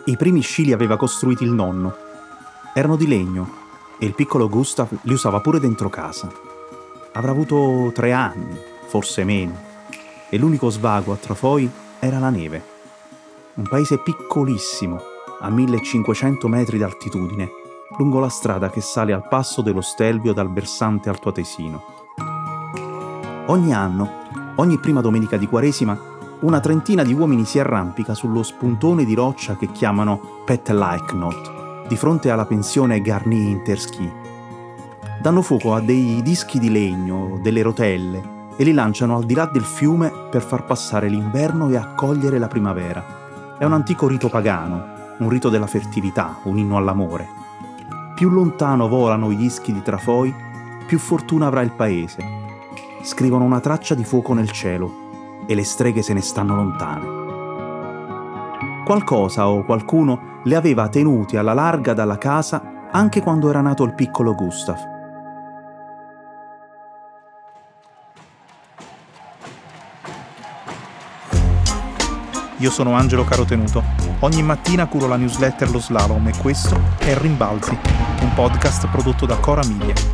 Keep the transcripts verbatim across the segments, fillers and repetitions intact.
I primi sci li aveva costruiti il nonno. Erano di legno e il piccolo Gustav li usava pure dentro casa. Avrà avuto tre anni, forse meno, e l'unico svago a Trafoi era la neve. Un paese piccolissimo, a millecinquecento metri d'altitudine, lungo la strada che sale al passo dello Stelvio dal versante altoatesino. Ogni anno, ogni prima domenica di Quaresima, una trentina di uomini si arrampica sullo spuntone di roccia che chiamano Petlikenknot, di fronte alla pensione Garni Interski. Danno fuoco a dei dischi di legno, delle rotelle, e li lanciano al di là del fiume per far passare l'inverno e accogliere la primavera. È un antico rito pagano, un rito della fertilità, un inno all'amore. Più lontano volano i dischi di Trafoi, più fortuna avrà il paese. Scrivono una traccia di fuoco nel cielo, e le streghe se ne stanno lontane. Qualcosa o qualcuno le aveva tenuti alla larga dalla casa anche quando era nato il piccolo Gustav. Io sono Angelo Carotenuto. Ogni mattina curo la newsletter Lo Slalom e questo è Rimbalzi, un podcast prodotto da Cora Media.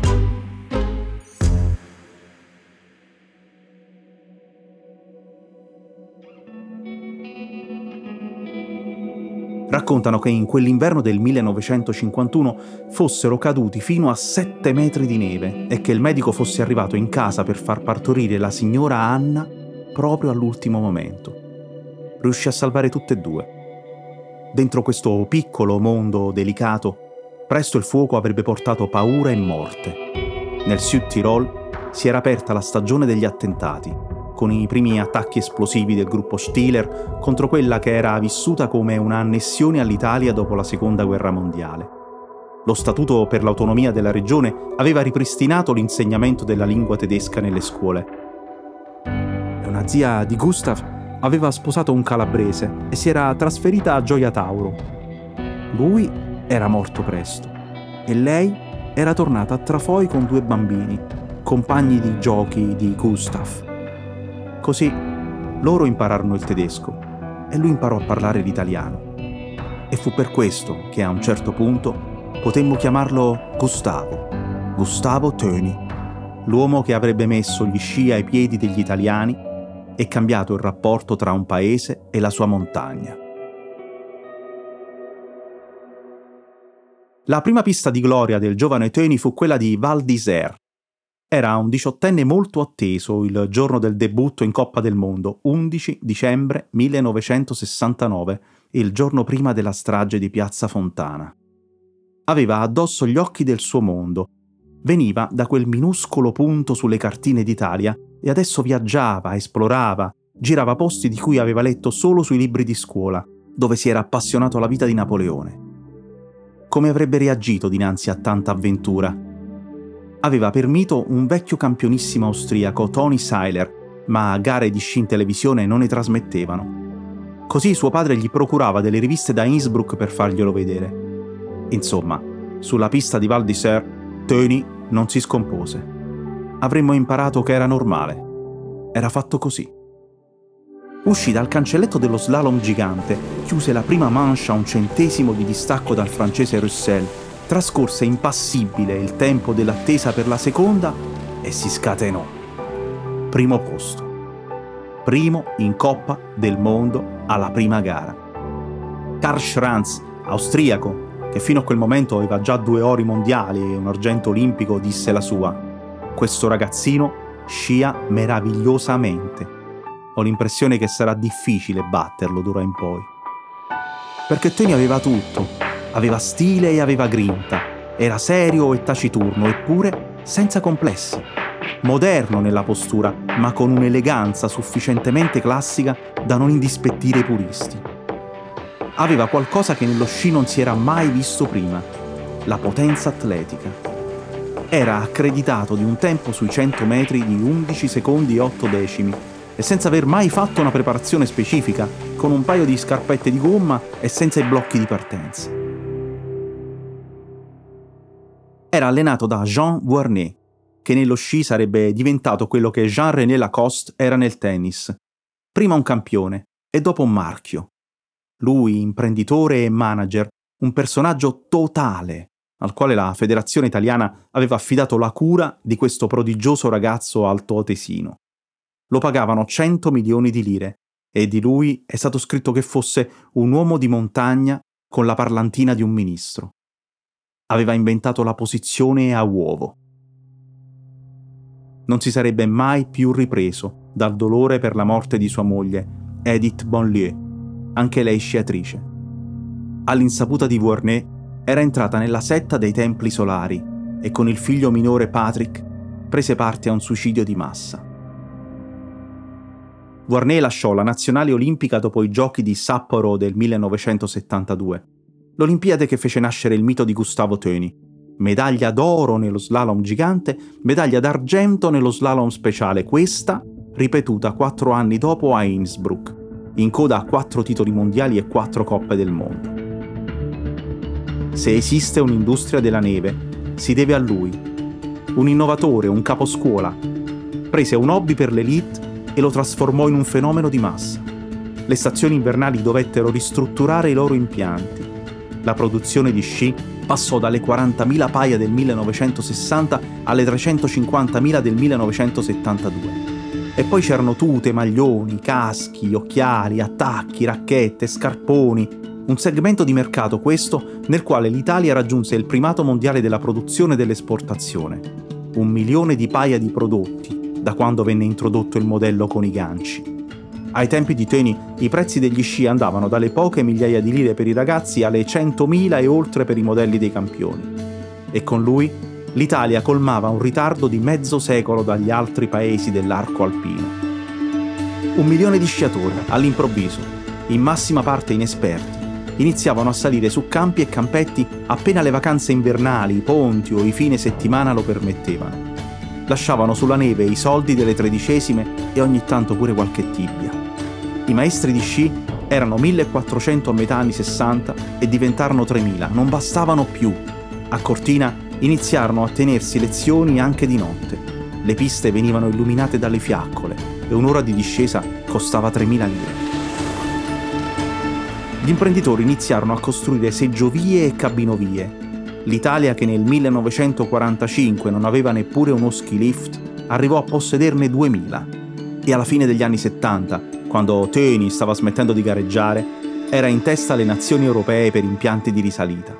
Raccontano che in quell'inverno del millenovecentocinquantuno fossero caduti fino a sette metri di neve e che il medico fosse arrivato in casa per far partorire la signora Anna proprio all'ultimo momento. Riuscì a salvare tutte e due. Dentro questo piccolo mondo delicato, presto il fuoco avrebbe portato paura e morte. Nel Südtirol si era aperta la stagione degli attentati, con i primi attacchi esplosivi del gruppo Stieler contro quella che era vissuta come un'annessione all'Italia dopo la Seconda Guerra Mondiale. Lo Statuto per l'autonomia della regione aveva ripristinato l'insegnamento della lingua tedesca nelle scuole. Una zia di Gustav aveva sposato un calabrese e si era trasferita a Gioia Tauro. Lui era morto presto e lei era tornata a Trafoi con due bambini, compagni di giochi di Gustav. Così loro impararono il tedesco e lui imparò a parlare l'italiano. E fu per questo che a un certo punto potemmo chiamarlo Gustavo, Gustavo Töni, l'uomo che avrebbe messo gli sci ai piedi degli italiani e cambiato il rapporto tra un paese e la sua montagna. La prima pista di gloria del giovane Töni fu quella di Val d'Isère. Era un diciottenne molto atteso il giorno del debutto in Coppa del Mondo, undici dicembre millenovecentosessantanove, il giorno prima della strage di Piazza Fontana. Aveva addosso gli occhi del suo mondo. Veniva da quel minuscolo punto sulle cartine d'Italia e adesso viaggiava, esplorava, girava posti di cui aveva letto solo sui libri di scuola, dove si era appassionato alla vita di Napoleone. Come avrebbe reagito dinanzi a tanta avventura? Aveva per mito un vecchio campionissimo austriaco, Toni Seiler, ma gare di sci in televisione non ne trasmettevano. Così suo padre gli procurava delle riviste da Innsbruck per farglielo vedere. Insomma, sulla pista di Val d'Isère, Töni non si scompose. Avremmo imparato che era normale. Era fatto così. Uscì dal cancelletto dello slalom gigante, chiuse la prima manche a un centesimo di distacco dal francese Roussel, trascorse impassibile il tempo dell'attesa per la seconda e si scatenò. Primo posto. Primo in Coppa del Mondo alla prima gara. Karl Schranz, austriaco, che fino a quel momento aveva già due ori mondiali e un argento olimpico, disse la sua: «Questo ragazzino scia meravigliosamente. Ho l'impressione che sarà difficile batterlo d'ora in poi». Perché Töni aveva tutto. Aveva stile e aveva grinta, era serio e taciturno, eppure senza complessi. Moderno nella postura, ma con un'eleganza sufficientemente classica da non indispettire i puristi. Aveva qualcosa che nello sci non si era mai visto prima, la potenza atletica. Era accreditato di un tempo sui cento metri di undici secondi e otto decimi, e senza aver mai fatto una preparazione specifica, con un paio di scarpette di gomma e senza i blocchi di partenza. Era allenato da Jean Vuarnet, che nello sci sarebbe diventato quello che Jean-René Lacoste era nel tennis. Prima un campione e dopo un marchio. Lui, imprenditore e manager, un personaggio totale, al quale la Federazione Italiana aveva affidato la cura di questo prodigioso ragazzo altoatesino. Lo pagavano cento milioni di lire e di lui è stato scritto che fosse un uomo di montagna con la parlantina di un ministro. Aveva inventato la posizione a uovo. Non si sarebbe mai più ripreso dal dolore per la morte di sua moglie, Edith Bonlieu, anche lei sciatrice. All'insaputa di Vuarnet era entrata nella setta dei Templi Solari e con il figlio minore Patrick prese parte a un suicidio di massa. Vuarnet lasciò la nazionale olimpica dopo i giochi di Sapporo del millenovecentosettantadue, l'Olimpiade che fece nascere il mito di Gustavo Thöny. Medaglia d'oro nello slalom gigante, medaglia d'argento nello slalom speciale, questa ripetuta quattro anni dopo a Innsbruck, in coda a quattro titoli mondiali e quattro coppe del mondo. Se esiste un'industria della neve, si deve a lui. Un innovatore, un caposcuola. Prese un hobby per l'élite e lo trasformò in un fenomeno di massa. Le stazioni invernali dovettero ristrutturare i loro impianti. La produzione di sci passò dalle quarantamila paia del millenovecentosessanta alle trecentocinquantamila del millenovecentosettantadue. E poi c'erano tute, maglioni, caschi, occhiali, attacchi, racchette, scarponi. Un segmento di mercato questo nel quale l'Italia raggiunse il primato mondiale della produzione e dell'esportazione. Un milione di paia di prodotti da quando venne introdotto il modello con i ganci. Ai tempi di Thöny i prezzi degli sci andavano dalle poche migliaia di lire per i ragazzi alle centomila e oltre per i modelli dei campioni. E con lui l'Italia colmava un ritardo di mezzo secolo dagli altri paesi dell'arco alpino. Un milione di sciatori, all'improvviso, in massima parte inesperti, iniziavano a salire su campi e campetti appena le vacanze invernali, i ponti o i fine settimana lo permettevano. Lasciavano sulla neve i soldi delle tredicesime e ogni tanto pure qualche tibia. I maestri di sci erano millequattrocento a metà anni sessanta e diventarono tremila, non bastavano più. A Cortina iniziarono a tenersi lezioni anche di notte. Le piste venivano illuminate dalle fiaccole e un'ora di discesa costava tremila lire. Gli imprenditori iniziarono a costruire seggiovie e cabinovie. L'Italia, che nel millenovecentoquarantacinque non aveva neppure uno ski lift, arrivò a possederne duemila. E alla fine degli anni settanta, quando Thöny stava smettendo di gareggiare, era in testa alle nazioni europee per impianti di risalita.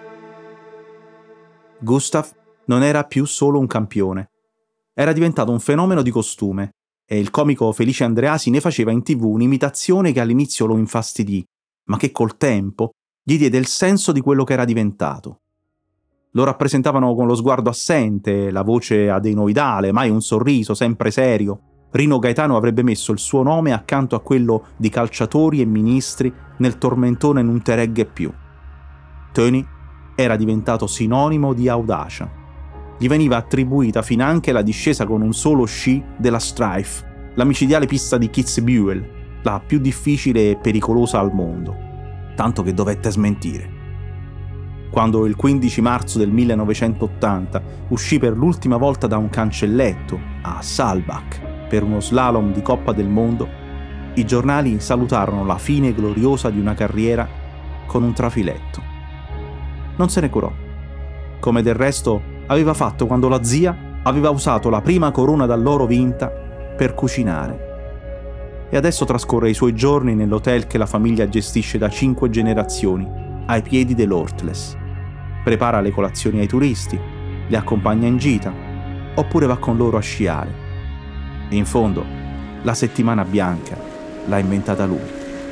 Gustav non era più solo un campione. Era diventato un fenomeno di costume e il comico Felice Andreasi ne faceva in tv un'imitazione che all'inizio lo infastidì, ma che col tempo gli diede il senso di quello che era diventato. Lo rappresentavano con lo sguardo assente, la voce adenoidale, mai un sorriso, sempre serio. Rino Gaetano avrebbe messo il suo nome accanto a quello di calciatori e ministri nel tormentone Non te regge più. Thöny era diventato sinonimo di audacia. Gli veniva attribuita finanche la discesa con un solo sci della Strife, la micidiale pista di Kitzbühel, la più difficile e pericolosa al mondo, tanto che dovette smentire. Quando il quindici marzo del millenovecentottanta uscì per l'ultima volta da un cancelletto a Saalbach per uno slalom di Coppa del Mondo, i giornali salutarono la fine gloriosa di una carriera con un trafiletto. Non se ne curò, come del resto aveva fatto quando la zia aveva usato la prima corona d'alloro vinta per cucinare. E adesso trascorre i suoi giorni nell'hotel che la famiglia gestisce da cinque generazioni, ai piedi dell'Ortles. Prepara le colazioni ai turisti, li accompagna in gita, oppure va con loro a sciare. E in fondo, la settimana bianca l'ha inventata lui.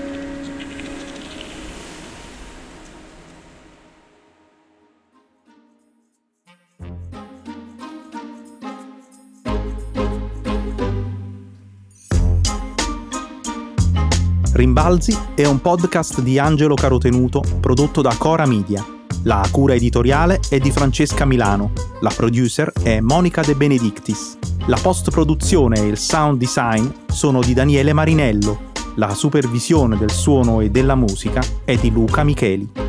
Rimbalzi è un podcast di Angelo Carotenuto prodotto da Cora Media. La cura editoriale è di Francesca Milano, la producer è Monica De Benedictis. La post-produzione e il sound design sono di Daniele Marinello. La supervisione del suono e della musica è di Luca Micheli.